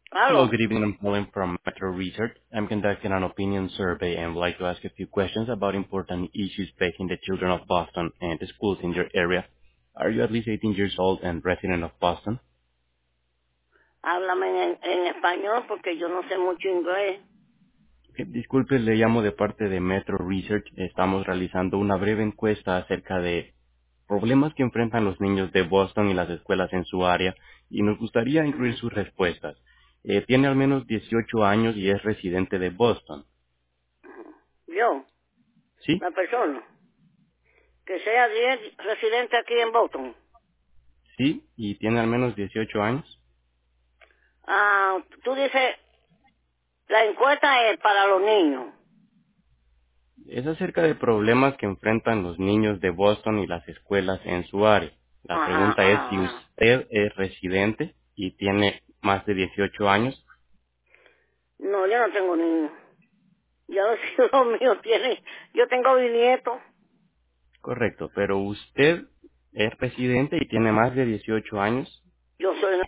Hello, Aló. good evening. I'm calling from Metro Research. I'm conducting an opinion survey and would like to ask a few questions about important issues facing the children of Boston and the schools in your area. Are you at least 18 years old and resident of Boston? Háblame en español porque yo no sé mucho inglés. Disculpe, le llamo de parte de Metro Research. Estamos realizando una breve encuesta acerca de problemas que enfrentan los niños de Boston y las escuelas en su área y nos gustaría incluir sus respuestas. Tiene al menos 18 años y es residente de Boston. Yo, ¿Sí? la persona, que sea 10 residente aquí en Boston. Sí, y tiene al menos 18 años. Tú dices, la encuesta es para los niños. Es acerca de problemas que enfrentan los niños de Boston y las escuelas en su área. La Ajá, pregunta es si ajá. usted es residente y tiene más de 18 años. No, yo no tengo niños. Ya los hijos míos tienen, yo tengo bisnietos. Correcto, pero usted es residente y tiene más de 18 años. Yo soy